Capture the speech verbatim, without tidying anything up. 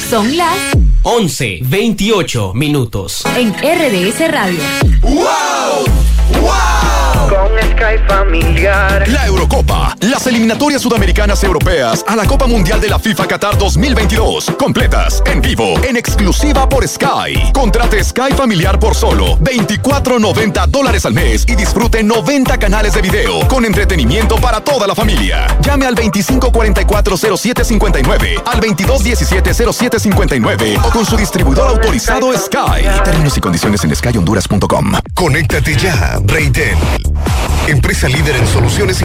Son las once veintiocho minutos. En R D S Radio. ¡Wow! ¡Wow! Con Sky Familiar. La Eurocopa, las eliminatorias sudamericanas europeas a la Copa Mundial de la FIFA Qatar dos mil veintidós. Completas, en vivo, en exclusiva por Sky. Contrate Sky Familiar por solo veinticuatro noventa dólares al mes y disfrute noventa canales de video con entretenimiento para toda la familia. Llame al veinticinco cuarenta y cuatro cero siete cincuenta y nueve, al veintidós diecisiete cero siete cincuenta y nueve o con su distribuidor autorizado Sky. Términos y condiciones en sky honduras punto com. Conéctate ya, Reintel. Empresa líder en soluciones